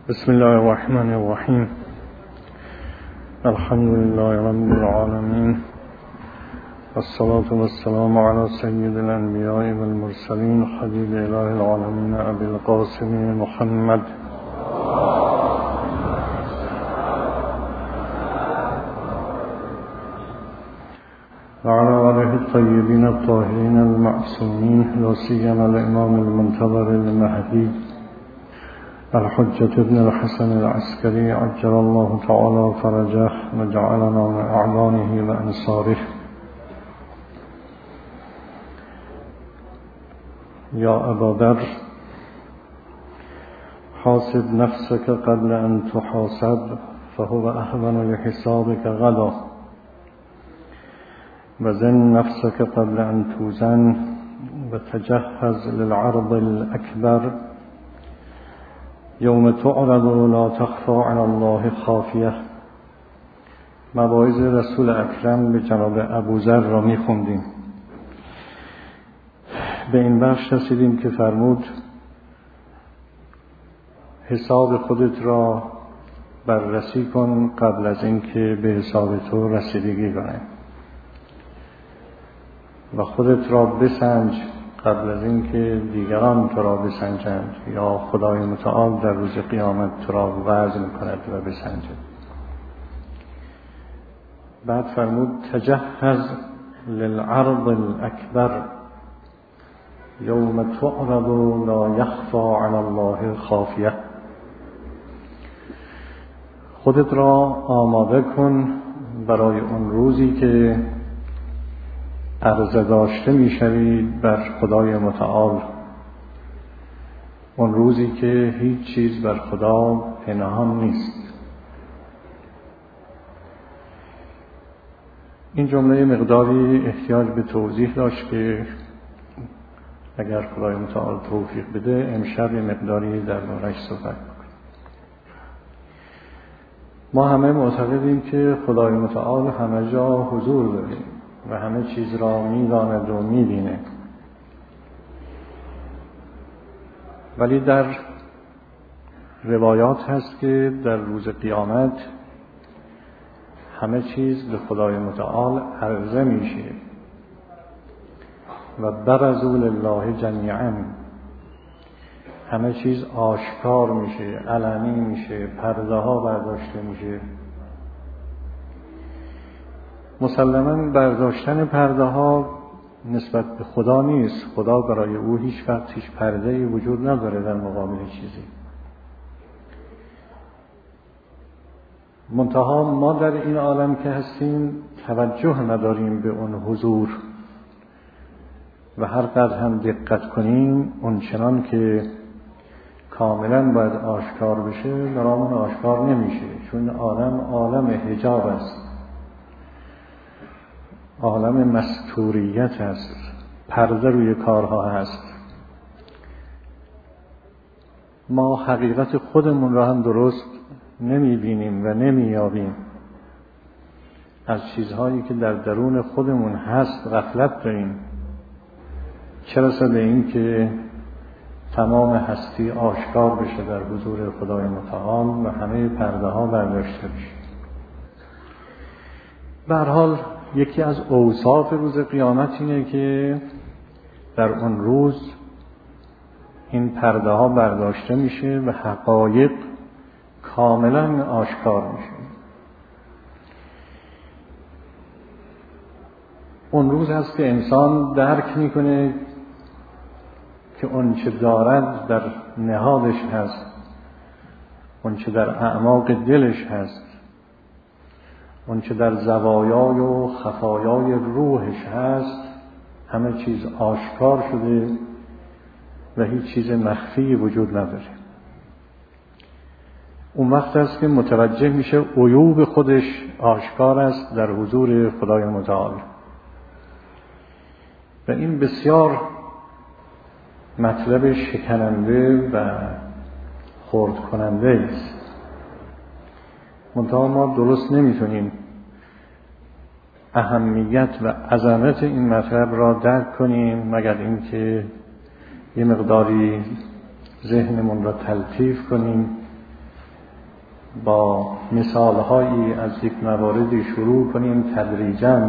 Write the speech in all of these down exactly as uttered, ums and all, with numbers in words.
بسم الله الرحمن الرحیم. الحمد لله رب العالمین، والصلاة والسلام على سید الانبیاء والمرسلین، حبیب اله العالمین ابی القاسم محمد وعلى آله الطيبين الطاهرين المعصومين، لا سيما الإمام المنتظر المهدي الحجة ابن الحسن العسكري عجل الله تعالى فرجه وجعلنا من أعوانه وأنصاره. يا أبا ذر، حاسب نفسك قبل أن تحاسب، فهو أهون لحسابك غدا، وزن نفسك قبل أن توزن، وتجهز للعرض الأكبر، يوم تعرض لا تخفى على الله خافیه. مواعظ رسول اکرم به جناب ابوذر را می خوندیم. به این بخش رسیدیم که فرمود حساب خودت را بررسی کن قبل از اینکه به حساب تو رسیدگی کنه، و خودت را بسنج قبل از اینکه دیگران تو را بسنجند، یا خدای متعال در روز قیامت تو را وزن کند و بسنجد. بعد فرمود تجهز للعرض الاکبر، یوم تعرض لا یخفى علی الله خافیه. خودت را آماده کن برای اون روزی که عرضه داشته می شوید بر خدای متعال، اون روزی که هیچ چیز بر خدا پنهان نیست. این جمله مقداری احتیاج به توضیح داشت که اگر خدای متعال توفیق بده امشب مقداری در بارش صحبت بکنیم. ما همه معتقدیم که خدای متعال همه جا حضور داره و همه چیز را می‌داند و می‌بینه، ولی در روایات هست که در روز قیامت همه چیز به خدای متعال عرضه میشه و برزوا لله جمیعا، همه چیز آشکار میشه، علنی میشه، پرده ها برداشته میشه. مسلماً برداشتن پرده ها نسبت به خدا نیست. خدا برای او هیچ وقت هیچ پرده‌ای وجود نداره در مقابل چیزی. منتها ما در این عالم که هستیم توجه نداریم به اون حضور و هر قدر هم دقت کنیم اون چنان که کاملاً باید آشکار بشه برامون آشکار نمیشه، چون عالم عالم حجاب است، عالم مستوریت است، پرده روی کارها هست. ما حقیقت خودمون را هم درست نمی بینیم و نمی یابیم. از چیزهایی که در درون خودمون هست غفلت داریم، چه رسه به این که تمام هستی آشکار بشه در حضور خدای متعال و همه پرده ها برداشته بشه. به هر حال یکی از اوصاف روز قیامت اینه که در اون روز این پرده ها برداشته میشه و حقایق کاملا آشکار میشه. اون روز هست که انسان درک میکنه که اون چه دارد در نهادش هست، اون چه در اعماق دلش هست، اون چه در زوایای و خفایای روحش هست، همه چیز آشکار شده و هیچ چیز مخفی وجود نداره. اون وقت است که متوجه میشه عیوب خودش آشکار است در حضور خدای متعال، و این بسیار مطلب شکننده و خرد کننده است. منتها ما درست نمیتونیم اهمیت و عظمت این مطلب را درک کنیم مگر اینکه یه مقداری ذهنمون را تلطیف کنیم با مثالهایی از یک مواردی شروع کنیم، تدریجاً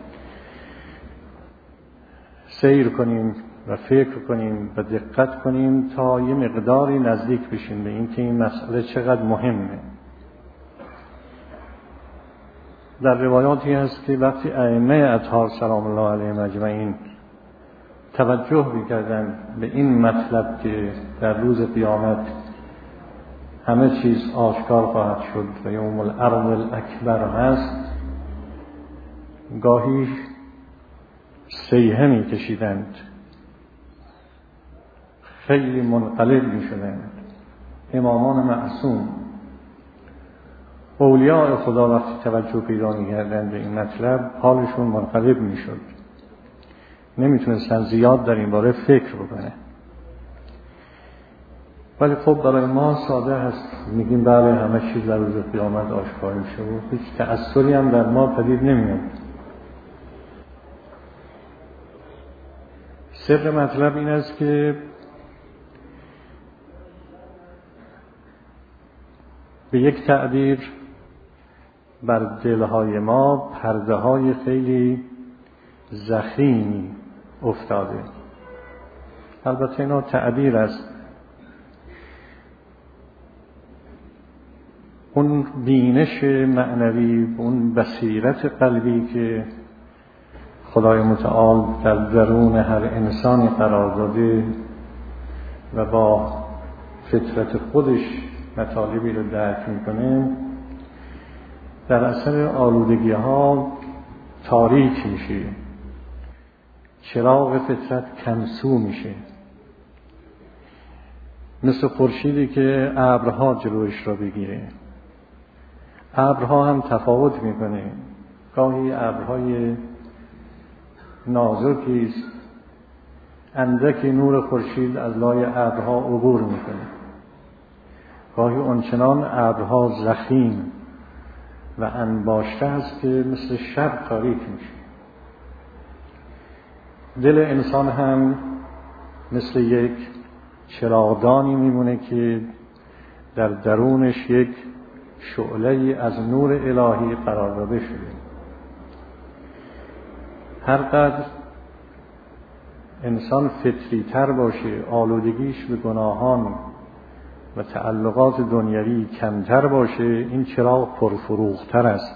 سیر کنیم و فکر کنیم و دقت کنیم تا یه مقداری نزدیک بشیم به این که این مسئله چقدر مهمه. در روایاتی هست که وقتی ائمه اطهار سلام الله علیهم اجمعین توجه می‌کردن به این مطلب که در روز قیامت همه چیز آشکار خواهد شد و یوم العرض الاکبر هست، گاهی صیحه می‌کشیدند، خیلی منقلب می‌شدند. امامان معصوم، اولیاء خدا وقتی توجه پیدا می‌کردند به این مطلب حالشون منقلب می‌شد، نمی‌تونستن زیاد در این باره فکر بکنه. ولی خب برای ما ساده هست، میگیم بله همه چیز در روز قیامت آشکار میشه و هیچ تأثری هم در ما پدید نمیاد. سر مطلب این است که به یک تعبیر بر دلهای ما پرده های خیلی ضخیم افتاده. البته اینا تعبیر است. اون بینش معنوی، اون بصیرت قلبی که خدای متعال در درون هر انسانی قرار داده و با فطرت خودش مطالبی رو درک میکنه، در اثر آلودگی ها تاریک میشه، چراغ فطرت کمسو میشه، مثل خورشیدی که ابرها جلوش را بگیره. ابرها هم تفاوت میکنه، گاهی ابرهای نازکی است، اندک نور خورشید از لای ابرها عبور میکنه، گاهی آنچنان ابرها ضخیم و انباشته است که مثل شب تاریک میشه. دل انسان هم مثل یک چراغدانی میمونه که در درونش یک شعله‌ای از نور الهی قرار داده شده. هر قدر انسان فطری تر باشه، آلودگیش به گناهان و تعلقات دنیوی کمتر باشه، این چراغ پرفروغتر است،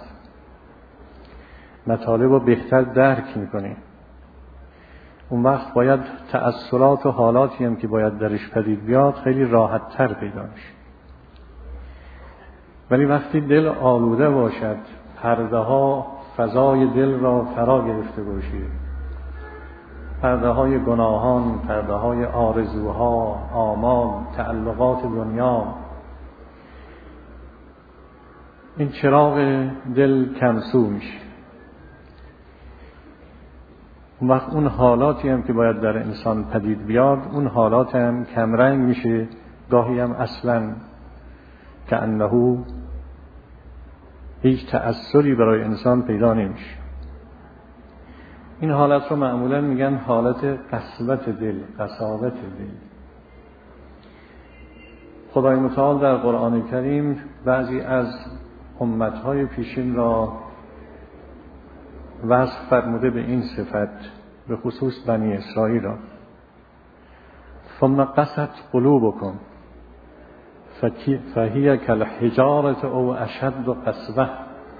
مطالب رو بهتر درک میکنه. اون وقت باید تأثیرات و حالاتی هم که باید درش پدید بیاد خیلی راحت تر پیدا میشه. ولی وقتی دل آلوده باشد، پرده ها فضای دل را فرا گرفته باشه، پرده های گناهان، پرده های آرزوها، آمال، تعلقات دنیا، این چراغ دل کمسو میشه. اون وقت اون حالاتی هم که باید در انسان پدید بیاد، اون حالات هم کمرنگ میشه، گاهی هم اصلاً که انه هیچ تأثیری برای انسان پیدا نمیشه. این حالت رو معمولاً میگن حالت قسوت دل، قساوت دل. خدای متعال در قرآن کریم بعضی از امتهای پیشین را وصف فرموده به این صفت، به خصوص بنی اسرائیل را. ثم قست قلوبکم فهی کالحجارة او اشد قسوة.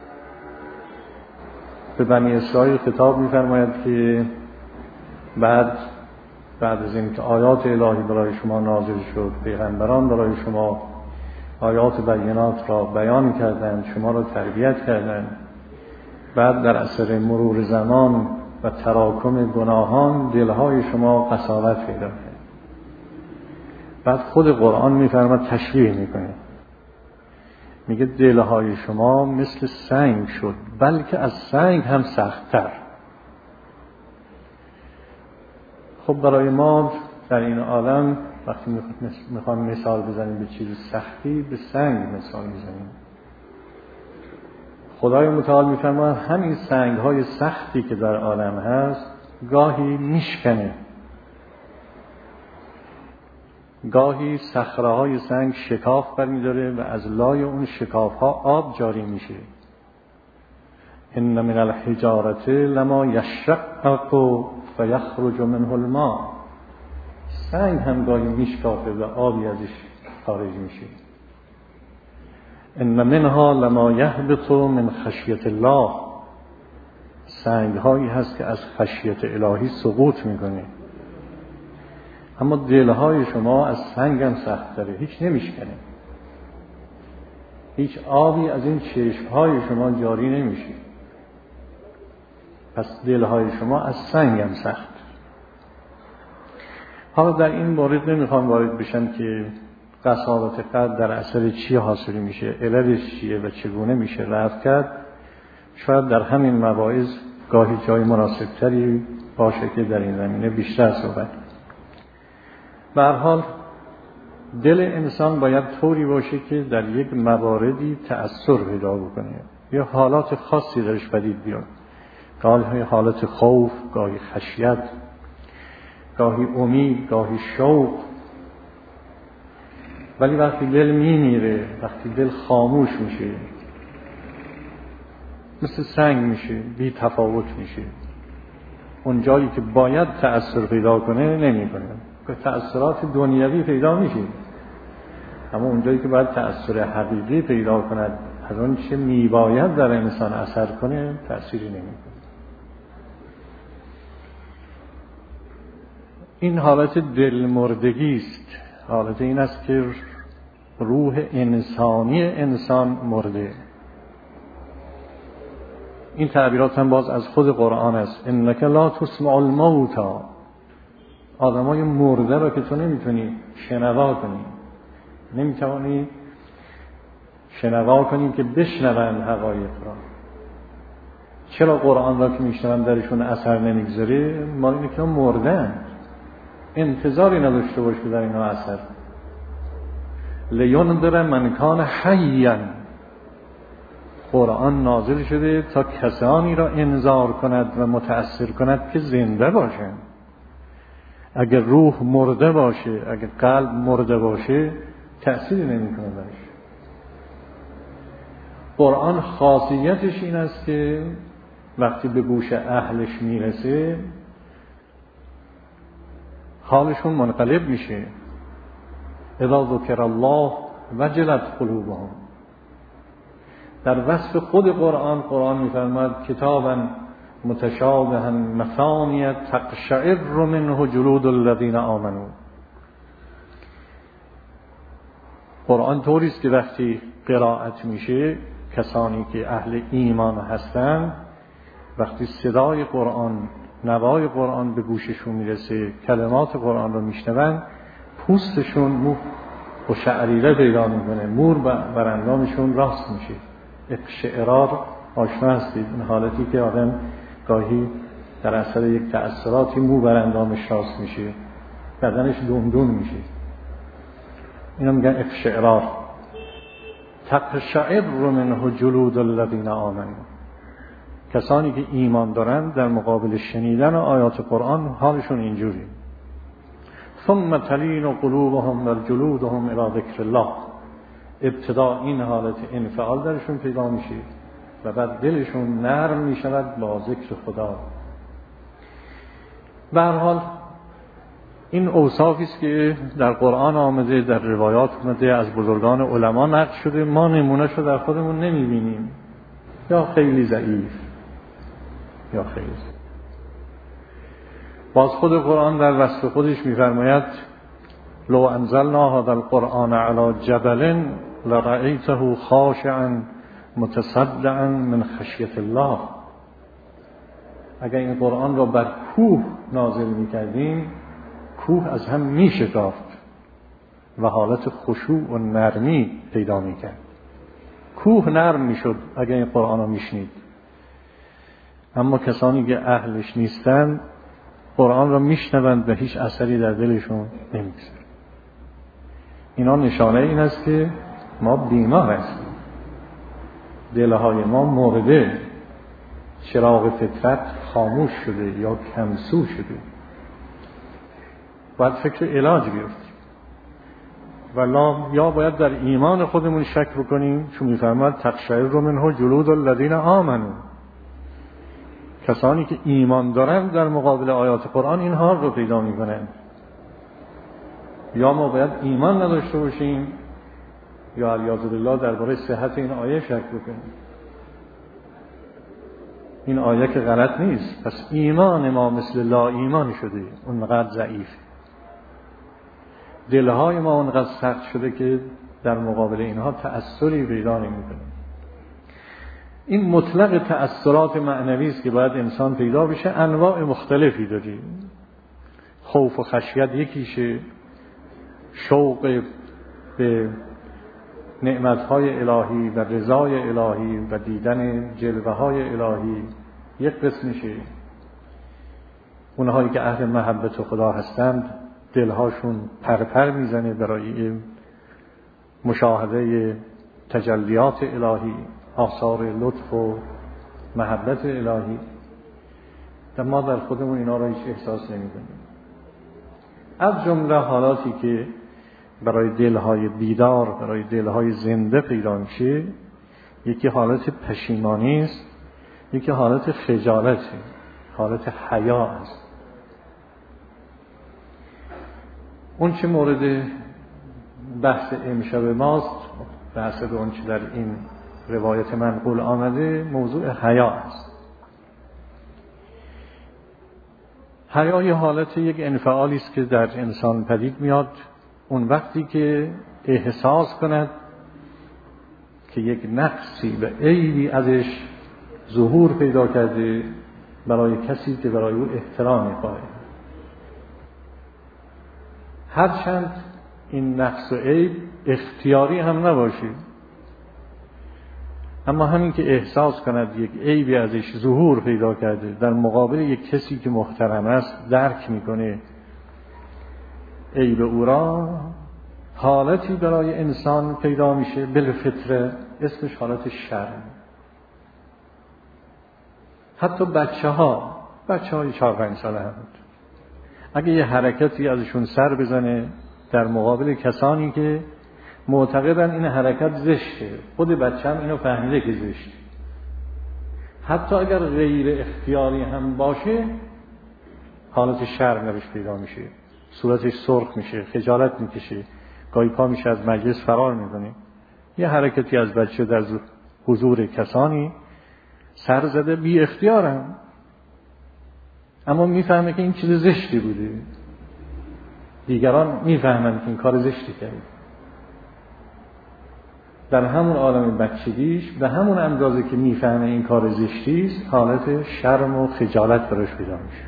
به بنی اسرائیل خطاب می‌فرماید که بعد بعد از اینکه آیات الهی برای شما نازل شد، پیغمبران برای شما آیات بینات را بیان کردند، شما را تربیت کردند، بعد در اثر مرور زمان و تراکم گناهان دلهای شما قساوت پیدا کرد. بعد خود قرآن میفرماید، تشبیه میکنه، میگه دلهای شما مثل سنگ شد، بلکه از سنگ هم سخت‌تر. خب برای ما در این عالم وقتی میخوام مثال بزنیم به چیز سختی، به سنگ مثال میزنیم. خدای متعال میفرماید همین سنگ‌های سختی که در عالم هست گاهی میشکنه، گاهی صخره‌های سنگ شکاف برمی‌داره و از لای اون شکاف‌ها آب جاری میشه. ان من الحجارة لما یشقق فیخرج منه الماء. سنگ هم گاهی میشکافه و آبی ازش خارج میشه. ان منها لما یهبط من خشیة الله. سنگ‌هایی هست که از خشیت الهی سقوط میکنه. اما دلهای شما از سنگ هم سخت‌تره، هیچ نمیشکنه. هیچ آبی از این چشمهای شما جاری نمیشه. پس دلهای شما از سنگ هم سخت. حالا در این مورد نمیخوام وارد بشم که قساوت قلب در اثر چی حاصل میشه، علتش چیه و چگونه میشه رفع کرد. شاید در همین مواعظ گاهی جای مناسبتری باشه که در این زمینه بیشتر صحبت. به هر حال دل انسان باید طوری باشه که در یک مواردی تأثیر پیدا بکنه یا حالات خاصی درش پدید بیاد. گاهی حالت خوف، گاهی خشیت، گاهی امید، گاهی شوق. ولی وقتی دل میمیره، وقتی دل خاموش میشه، مثل سنگ میشه، بی تفاوت میشه. اون جایی که باید تأثیر پیدا کنه نمیکنه. که تأثیرات دنیوی پیدا میشه، اما اون جایی که باید تأثیر حقیقی پیدا کند، از اون چه میباید در انسان اثر کنه، تأثیری نمیکنه. این حالت دلمردگی است. حالت این است که روح انسانی انسان مرده. این تعبیرات هم باز از خود قرآن است. انک لا تسمع الموتى. آدمای مرده را که تو نمیتونی شنوا کنی، نمیتونی شنوا کنی که بشنوند حقایق را. چرا قرآن را که میشنوند درشون اثر نمیگذاره؟ ما اینه که مردن، انتظاری نداشته باش که در اینها اثر. لینذر من کان حیا. قرآن نازل شده تا کسانی را انذار کند و متأثر کند که زنده باشند. اگر روح مرده باشه، اگر قلب مرده باشه، تأثیری نمیکنه برش. قرآن خاصیتش این است که وقتی به گوش اهلش میرسه حالشون منقلب میشه. اذا ذکر الله وجلت قلوبهم. در وصف خود قرآن، قرآن میفرماید کتابا متشابها مثانی تقشعر منه جلود الذین آمنوا. قرآن طوری است که وقتی قرائت میشه، کسانی که اهل ایمان هستند وقتی صدای قرآن، نوای قرآن به گوششون میرسه، کلمات قرآن رو میشنون، پوستشون مو و شعریره پیدا میکنه، مور بر اندامشون راست میشه. اقشعرار آشنا هستید، این حالتی که آدم گاهی در اثر یک تأثیراتی مو بر اندامش راست میشه، بدنش دندون میشه. اینو میگن اقشعرار. تقشعر منه جلود الذین آمنوا. کسانی که ایمان دارند در مقابل شنیدن آیات قرآن حالشون اینجوری. ثم تلین قلوبهم و جلودهم الی ذکر الله. ابتدا این حالت انفعال درشون پیدا میشه و بعد دلشون نرم میشود با ذکر خدا. به هر حال این اوصافی است که در قرآن آمده، در روایات آمده، از بزرگان علما نقل شده. ما نمونه‌اش رو در خودمون نمیبینیم، یا خیلی ضعیف یا خیلی ضعیف. باز خود قرآن در وصف خودش میفرماید لو انزلنا هذا القرآن على جبل لرأيته خاشعا متصدعا من خشیة الله. اگر این قرآن را بر کوه نازل میکردیم، کوه از هم میشکافت و حالت خشوع و نرمی پیدا میکرد. کوه نرم میشد اگر این قرآن را میشنید. اما کسانی که اهلش نیستند قرآن را میشنوند و هیچ اثری در دلشون نمیگذاره. اینا نشانه این است که ما بیمار هستیم، دلهای ما مرده، چراغ فطرت خاموش شده یا کمسو شده. باید فکر علاج بیفتیم. ولا یا باید در ایمان خودمون شک بکنیم، چون میفرماد تقشعر منه جلود الذین آمنوا، کسانی که ایمان دارن در مقابل آیات قرآن این حال رو پیدا میکنن. یا ما باید ایمان نداشته باشیم یا علیاذ بالله درباره صحت این آیه شک بکنیم. این آیه که غلط نیست، پس ایمان ما مثل لا ایمان شده، اونقدر ضعیف، دلهای ما اونقدر سخت شده که در مقابل اینها تأثری پیدا نمی‌کنیم. این مطلق تأثیرات معنوی است که باید انسان پیدا بشه. انواع مختلفی داره. خوف و خشیت یکیشه، شوق به نعمت‌های الهی و رضای الهی و دیدن جلوه‌های الهی یک قسمشه. اونهایی که اهل محبت خدا هستند دلهاشون پرپر میزنه برای مشاهده تجلیات الهی، آثار لطف و محبت الهی. در ما در خودمون اینا را هیچ احساس نمی‌کنیم. از جمله حالاتی که برای دلهای بیدار، برای دلهای زنده پیدا میشه، یکی حالت پشیمانی است، یکی حالت خجالت، حالت حیا است. اون چه مورد بحث امشب ماست، بحث به اون چه در این روایت منقول آمده، موضوع حیا است. حیا یه حالت، یک انفعالی است که در انسان پدید میاد اون وقتی که احساس کند که یک نقصی و عیبی ازش ظهور پیدا کرده برای کسی که برای او احترام می‌خواد. هرچند این نقص و عیب اختیاری هم نباشه، اما همین که احساس کند یک عیبی ازش ظهور پیدا کرده در مقابل یک کسی که محترم است، درک میکنه عیب او را، حالتی برای انسان پیدا میشه بالفطره، اسمش حالت شرم. حتی بچه ها بچه های چهار پنج ساله هم اگه یه حرکتی ازشون سر بزنه در مقابل کسانی که معتقدن این حرکت زشته، خود بچه هم اینو فهمیده که زشته، حتی اگر غیر اختیاری هم باشه حالت شرم درش پیدا میشه، صورتش سرخ میشه، خجالت میکشه، گاهی پا میشه از مجلس فرار میکنه. یه حرکتی از بچه در حضور کسانی سر زده بی اختیارم، اما میفهمه که این چیز زشتی بوده، دیگران میفهمن که این کار زشتی کرده. در همون عالم بچگیش به همون اندازه که میفهمه این کار زشتی است، حالت شرم و خجالت براش پیدا میشه،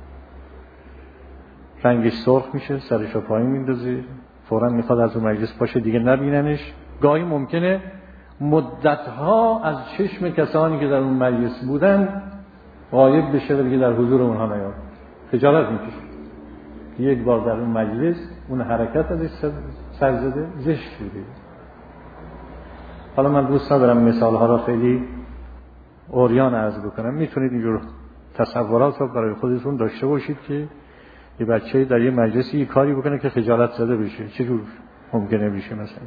رنگش سرخ میشه، سرش رو پایین میندازه، فوراً میخواد از اون مجلس باشه دیگه نبیننش. گاهی ممکنه مدتها از چشم کسانی که در اون مجلس بودن غایب بشه و دیگه در حضور اونها نیاد، خجالت میکشه. یک بار در اون مجلس اون حرکت ازش سر زده زشت بوده. حالا من دوست ندارم مثالها را خیلی عریان عرض بکنم، میتونید اینجور تصورات رو برای خودتون داشته باشید که یه بچه در یه مجلسی یه کاری بکنه که خجالت زده بشه، چجور ممکنه بشه؟ مثلا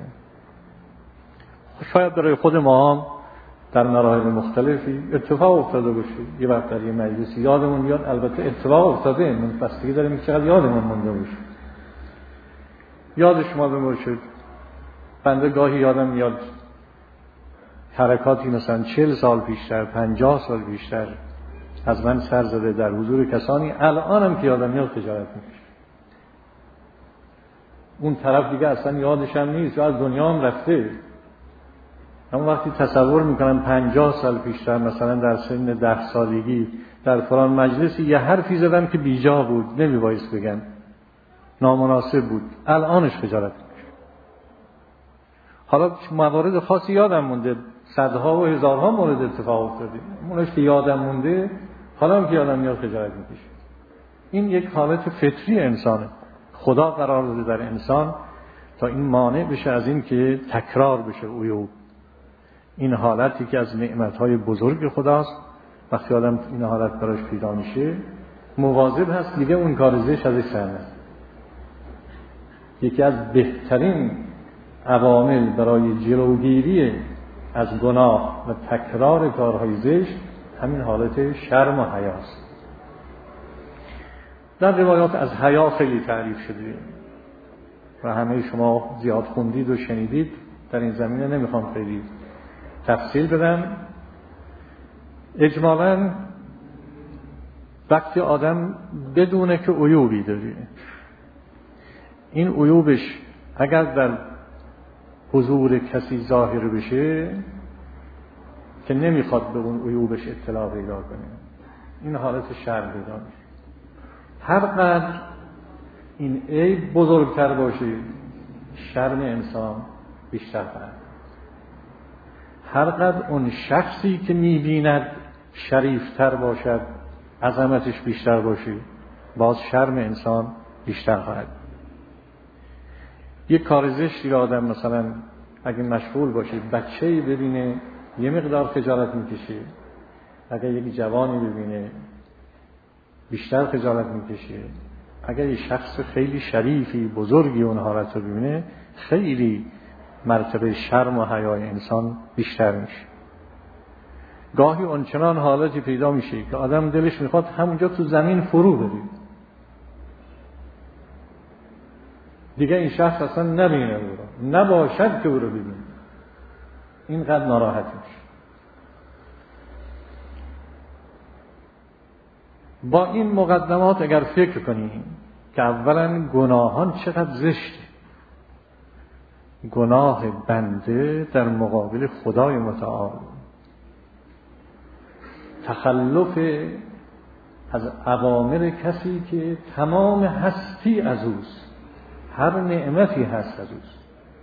شاید برای خود ما هم در مراحل مختلفی اتفاق افتاده باشه. یه وقت در یه مجلسی یادمون میاد، البته اتفاق افتاده، من بستگی داریم که چقدر یادمون مونده باشه. یاد شما باشه، بنده گاهی یادم میاد حرکاتی مثلا چهل سال پیشتر، پنجاه سال پیشتر از من سر زده در حضور کسانی، الانم که یادم میاد خجالت میکشه. اون طرف دیگه اصلا یادش هم نیست و از دنیا هم رفته، اما وقتی تصور میکنم پنجاه سال پیشتر مثلا در سن ده سالگی در فلان مجلسی یه حرفی زدم که بیجا بود، نمیبایست بگم، نامناسب بود، الانش خجالت میکشه. حالا موارد خاصی یادم مونده، صدها و هزارها مورد اتفاق افتاده، اونش که یادم مونده حالا هم که یادم میاد خجالت میکشه. این یک حالت فطری انسانه، خدا قرار داده در انسان تا این مانع بشه از این که تکرار بشه عیوب. این حالتی که از نعمتهای بزرگ خداست، وقتی آدم این حالت براش پیدا میشه مواظب هست دیگه اون کار زشت ازش سر نزنه. یکی از بهترین عوامل برای جلوگیری از گناه و تکرار کارهای زشت همین حالت شرم و حیاست. در روایات از حیا خیلی تعریف شده و همه شما زیاد خوندید و شنیدید، در این زمینه نمیخوام خیلی تفصیل بدم. اجمالاً وقتی آدم بدونه که عیوبی داره، این عیوبش اگر در حضور کسی ظاهر بشه که نمیخواد به اون عیوبش اطلاع پیدا کنه، این حالت شرم پیدا میشه. هر قدر این عیب بزرگتر باشه شرم انسان بیشتر کنه. هر قدر اون شخصی که میبیند شریفتر باشد، عظمتش بیشتر باشه، باز شرم انسان بیشتر خواهد. یک کار زشتی آدم مثلا اگه مشغول باشه، بچه‌ای ببینه یه مقدار خجالت میکشه، اگه یک جوانی ببینه بیشتر خجالت میکشه، اگر یک شخص خیلی شریفی بزرگی اون حالت رو ببینه خیلی مرتبه شرم و حیای انسان بیشتر میشه. گاهی اونچنان حالتی پیدا میشه که آدم دلش میخواد همونجا تو زمین فرو بره، دیگه این شخص اصلا نبینه او رو، نباشد که او رو ببینه، اینقدر ناراحت میشه. با این مقدمات اگر فکر کنیم که اولا گناهان چقدر زشته، گناه بنده در مقابل خدای متعال، تخلف از اوامر کسی که تمام هستی از اوست، هر نعمتی هست از اوست.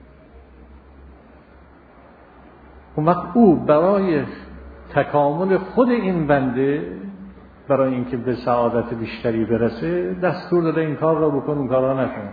اون وقت او برای تکامل خود این بنده، برای اینکه به سعادت بیشتری برسه، دستور داده این کار را بکن، اون کار را نکن.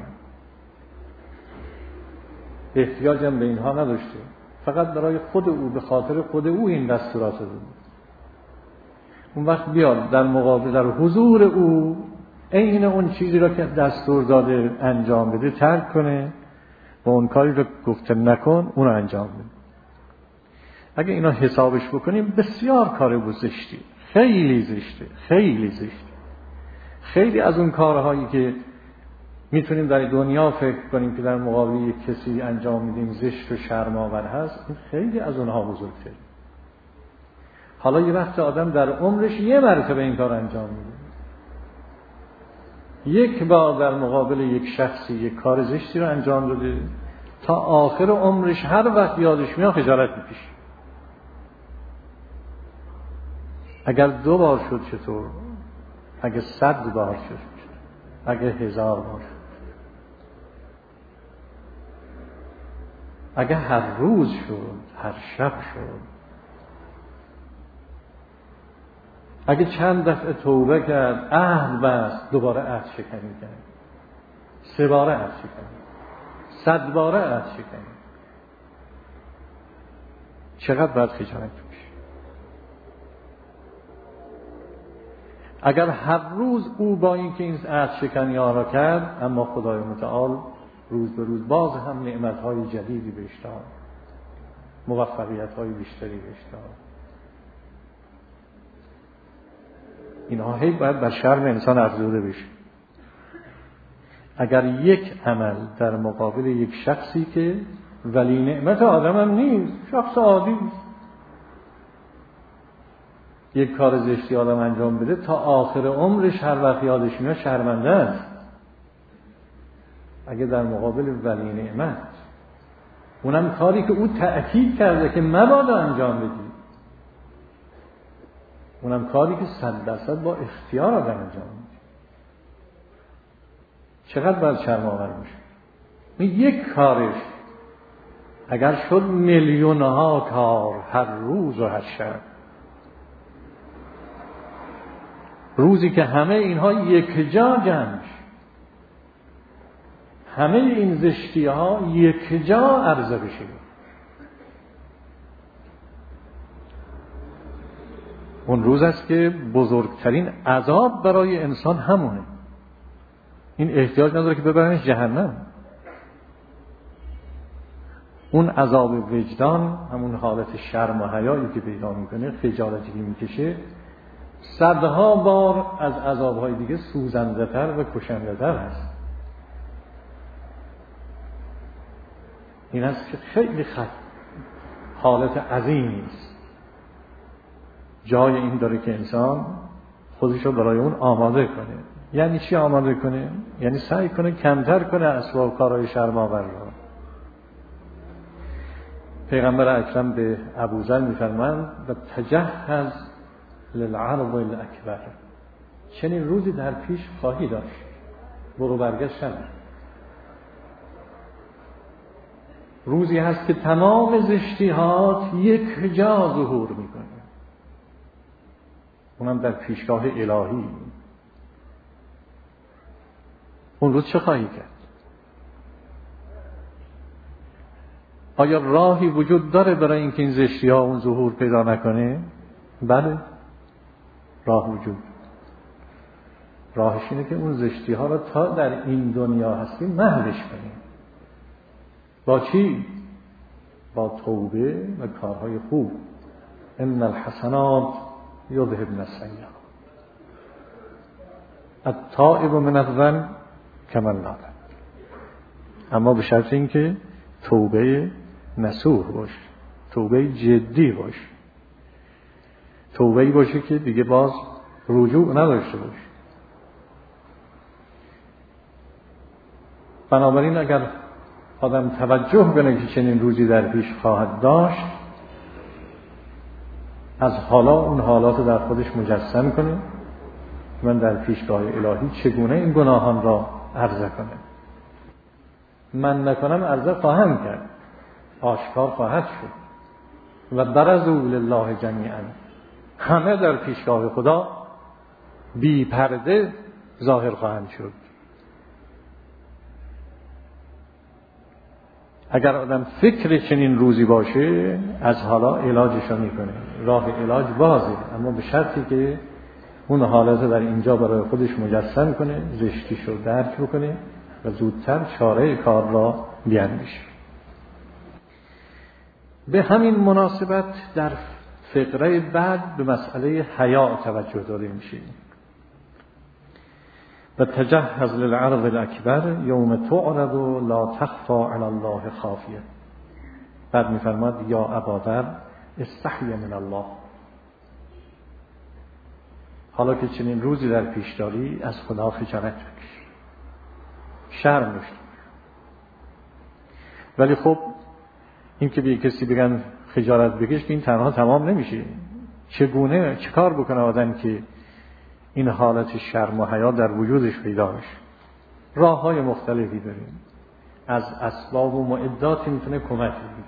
احتیاجم به اینها نداشته، فقط برای خود او، به خاطر خود او این دستورات رو داده. اون وقت بیاد در مقابل، در حضور او، عین اون چیزی را که دستور داده انجام بده ترک کنه و اون کاری را گفته نکن اون را انجام بده. اگه اینا حسابش بکنیم بسیار کار زشتی، خیلی زشته، خیلی زشته. خیلی از اون کارهایی که میتونیم در دنیا فکر کنیم که در مقابل یک کسی انجام میدیم زشت و شرم‌آور هست، این خیلی از اونها بزرگتره. حالا یه وقت آدم در عمرش یه مرتبه این کار انجام میده، یک بار در مقابل یک شخصی یک کار زشتی رو انجام داده، تا آخر عمرش هر وقت یادش میاد خجالت میکشه. اگر دو بار شد چطور؟ اگه صد بار شد، اگه هزار بار شد، اگه هر روز شد، هر شب شد، اگه چند دفعه توبه کرد، عهد بست، دوباره عهد شکنی کرد، سه باره عهد شکنی، صد باره عهد شکنی، چقدر باید خجالت بکشه؟ اگر هر روز او با اینکه این عهد شکنی ها را کرد، اما خدای متعال روز به روز باز هم نعمت‌های جدیدی بهش داد، موفقیت‌های بیشتری بهش داد، اینها هی باید بر شرم انسان افزوده بشه. اگر یک عمل در مقابل یک شخصی که ولی نعمت آدم هم نیست، شخص عادی است، یک کار زشتی آدم انجام بده، تا آخر عمرش هر وقت یادش میاد شرمنده است. اگه در مقابل ولی نعمت، اونم کاری که او تأکید کرده که مبادا انجام بدی، اونم کاری که صد درصد با اختیار آدم انجام میده، چقدر باید شرم‌آور باشه؟ یک کارش اگر شد میلیون ها کار هر روز و هر شب، روزی که همه اینها یک جا جمع، همه این زشتی ها یک جا عرضه بشه، اون روز است که بزرگترین عذاب برای انسان همونه. این احتیاج نداره که ببرنش جهنم. اون عذاب وجدان، همون حالت شرم و حیایی که پیدا میکنه، خجالتی که میکشه، صدها بار از عذابهای دیگه سوزنده تر و کشنده تر هست. این هست که خیلی خط حالت عظیمی است. جای این داره که انسان خودش رو برای اون آماده کنه. یعنی چی آماده کنه؟ یعنی سعی کنه کمتر کنه اسباب کارهای شرم‌آور رو. پیغمبر اکرم به ابوذر می‌فرمایند و تجهز للعرض الاکبر، چنین روزی در پیش خواهی داشت، برو برگشت نده. روزی هست که تمام زشتی‌هات یک جا ظهور میکنه، اونم در پیشگاه الهی. اون روز چه خواهی کرد؟ آیا راهی وجود داره برای اینکه این زشتی‌ها اون ظهور پیدا نکنه؟ بله، راه وجود. راهش اینه که اون زشتی‌ها رو تا در این دنیا هستیم محوش کنیم. با چی؟ با توبه و کارهای خوب. ان الحسنات یذهبن السیئات التائب من الذنب کمن لا ذنب. اما به شرط اینکه توبه نصوح باشه، توبه جدی باشه، توبه‌ای باشه که دیگه باز رجوع نداشته باشه. بنابراین اگر آدم توجه کنه که چنین روزی در پیش خواهد داشت، از حالا اون حالات رو در خودش مجسم کنه، من در پیشگاه الهی چگونه این گناهان را عرضه کنه. من نکنم عرضه خواهم کرد، آشکار خواهد شد. و برزوا لله جمیعا، همه در پیشگاه خدا بی پرده ظاهر خواهند شد. اگر آدم فکر چنین روزی باشه، از حالا علاجش رو میکنه. راه علاج بازه، اما به شرطی که اون حالت در اینجا برای خودش مجسم کنه، زشتیش رو درک بکنه و زودتر چاره کار را بیاندیشه. به همین مناسبت در فقره بعد به مسئله حیا توجه داده میشه. و تجهز للعرض الاکبر یوم تعرض لا تخفى علی الله خافیه. بعد میفرماد یا ابادر استحی من الله. حالا که چنین روزی در پیش داری، از خدا خجالت بکش، شرم داشته. ولی خب این که به کسی بگن خجالت بکش، این تنها تمام نمیشه. چگونه چه کار بکنه آدم که این حالت شرم و حیا در وجودش پیدا بشه؟ راه های مختلفی داریم، از اسباب و معداتی میتونه کمک بگیره.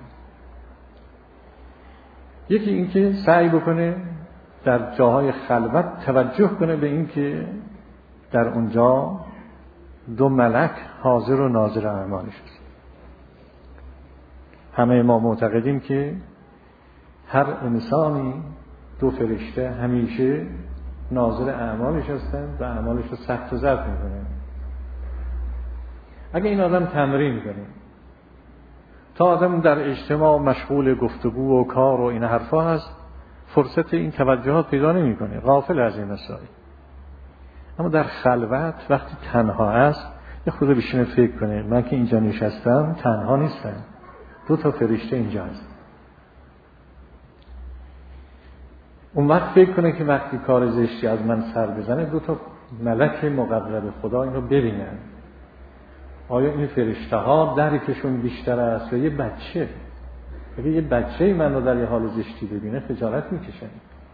یکی این که سعی بکنه در جاهای خلوت توجه کنه به این که در اونجا دو ملک حاضر و ناظر اعمالش است. همه ما معتقدیم که هر انسانی دو فرشته همیشه ناظر اعمالش هستند و اعمالش رو ثبت و ضبط میکنن. اگه این آدم تمرین کنه، تا آدم در اجتماع مشغول گفتگو و کار و این حرفا هست، فرصت این توجهات پیدا نمی کنه، غافل از این مسائل. اما در خلوت وقتی تنها است، یه خود بشینه فکر کنه من که اینجا نشستم تنها نیستم، دو تا فرشته اینجا هست. اون وقت فکر کنه که وقتی کار زشتی از من سر بزنه، دو تا ملک مقرب خدا اینو ببینن. آیا این فرشته ها درکشون بیشتر است یا یه بچه؟ اگه یه بچه من رو در یه حال زشتی ببینه خجالت میکشه.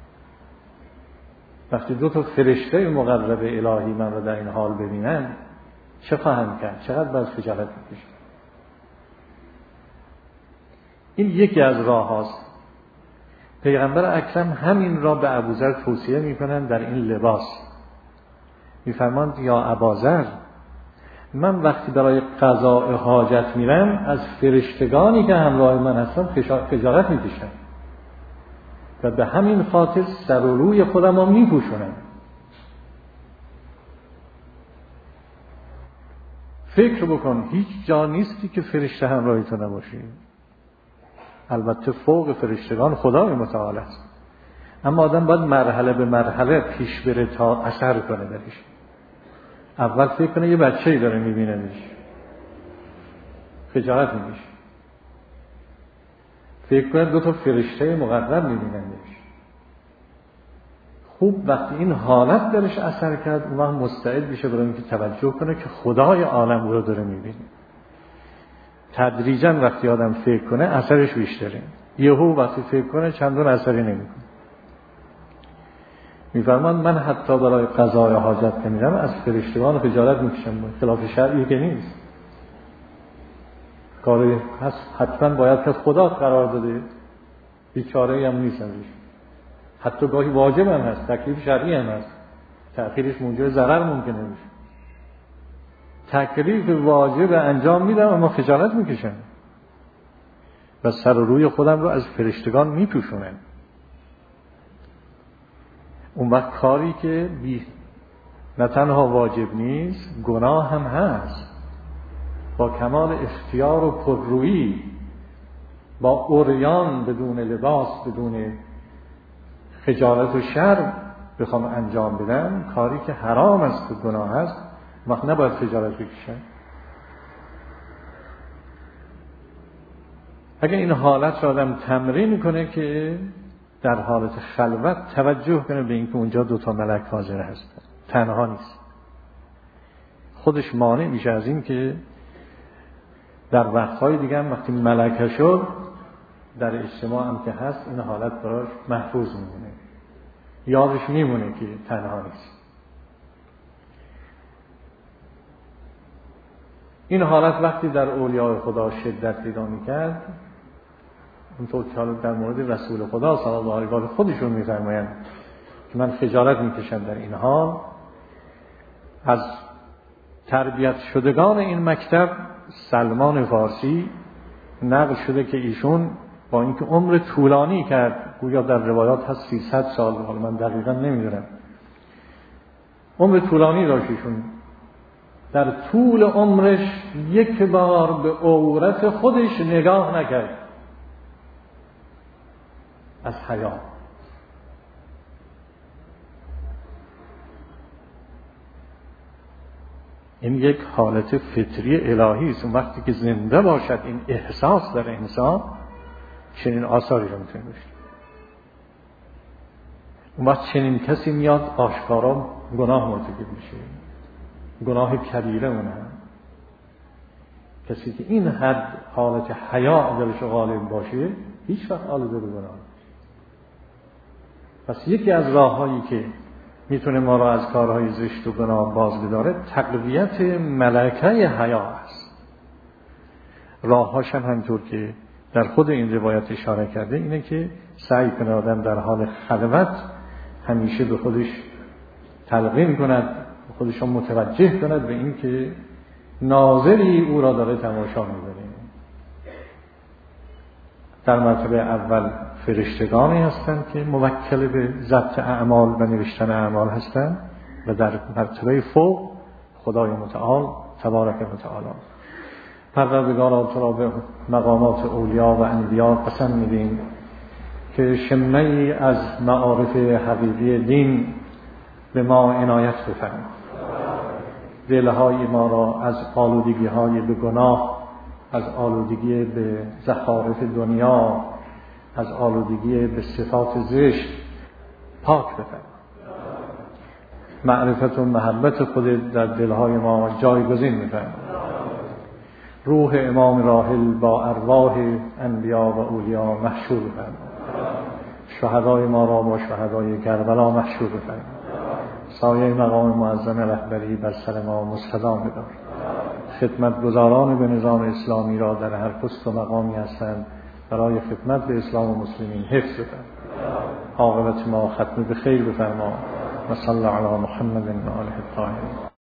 وقتی دو تا فرشته مقرب الهی من رو در این حال ببینن، چه خواهم کرد؟ چقدر باید خجالت میکشه؟ این یکی از راه هاست. پیغمبر اکرم همین را به ابوذر توصیه میکنن در این لباس. میفرماند یا اباذر، من وقتی برای قضاء حاجت میرم، از فرشتگانی که همراه من هستن خجالت میکشم و به همین خاطر سر و روی خودم رو میپوشونم. فکر بکن هیچ جا نیستی که فرشته همراهی تو نباشی. البته فوق فرشتگان خدای متعال است، اما آدم باید مرحله به مرحله پیش بره تا اثر کنه درش. اول فکر کنه یه بچه‌ای داره میبینندش، خجالت میکشه. فکر کنه دو تا فرشته مقرب میبینندش. خوب وقتی این حالت درش اثر کرد، اون وقت مستعد میشه برای اینکه توجه کنه که خدای عالم او رو داره میبینه. تدریجاً وقتی آدم فکر کنه اثرش بیشتره. یهو وقتی فکر کنه چندان اثری نمیکنه. میفرمان من حتی برای قضای حاجت که میرم از فرشتگان خجالت میکشم، خلاف شرعی که نیست، کاری هست حتما باید که خدا قرار داده، بیچاره‌ای هم نیست ازش. حتی گاهی واجب هم هست، تکلیف شرعی هم هست، تأخیرش موجب ضرر ممکنه بشه. تکلیف واجب انجام میدم اما خجالت میکشم و سر و روی خودم رو از فرشتگان میپوشونم. اون وقت کاری که بی نه تنها واجب نیست، گناه هم هست، با کمال اختیار و پررویی، با عریان بدون لباس، بدون خجالت و شرم بخوام انجام بدم کاری که حرام است و گناه است، وقت نباید خجالت بکشم. اگر این حالت را آدم تمرین کنه که در حالت خلوت توجه کنه به اینکه اونجا دو تا ملک حاضر هستن، تنها نیست، خودش مانع میشه از این که در وقتهای دیگه هم وقتی ملکه شد در اجتماع هم که هست این حالت براش محفوظ میمونه، یادش میمونه که تنها نیست. این حالت وقتی در اولیاء خدا شدت پیدا میکرد، اونطور که حالا در مورد رسول خدا صلی الله علیه و آله خودشون میفرمایند که من خجالت میکشم در این حال، از تربیت شدگان این مکتب سلمان فارسی نقل شده که ایشون با اینکه عمر طولانی کرد، گویا در روایات هست سیصد سال، حالا من دقیقا نمیدونم، عمر طولانی داشت ایشون، در طول عمرش یک بار به عورت خودش نگاه نکرد از حیا. این یک حالت فطری الهی است. اون وقتی که زنده باشد این احساس در انسان، چنین آثاری رو میتونه داشته. اون وقت چنین کسی میاد آشکارا گناه مرتکب میشه، گناه کبیره اونه. کسی که این حد حالت حیا درش غالب باشه هیچ وقت آلوده به گناه نیست. پس یکی از راههایی که میتونه ما را از کارهای زشت و گناه باز بداره تقویت ملکه حیا است. راههاش هم همینطور که در خود این روایت اشاره کرده اینه که سعی کنه آدم در حال خلوت همیشه به خودش تلقین کند، خودش رو متوجه کند به این که ناظری او را داره تماشا می‌کنه. در مرتبه اول فرشتگانی هستند که موکل به ضبط اعمال و نوشتن اعمال هستند و در مرتبه فوق خدای متعال تبارک و تعالی. پروردگارا تو را به مقامات اولیا و انبیا قسم می‌دیم که شمه‌ای از معارف حقیقی دین به ما عنایت بفرما. دلهای ما را از آلودگی‌های به گناه، از آلودگی به زخارف دنیا، از آلودگی به صفات زشت پاک بفرما. معرفت و محبت خودت در دلهای ما جایگزین می‌فرما. روح امام راحل با ارواح انبیا و اولیا محشور بفرما. شهدای ما را با شهدای کربلا محشور بفرما. سایه مقام معظم رهبری بر سر ما مستدام بدار. خدمتگزاران به نظام اسلامی را در هر پست و مقامی هستند برای خدمت به اسلام و مسلمین حفظ بفرما. عاقبت ما ختم به خیر بفرما. و صلی علی محمد و آله الطاهرین.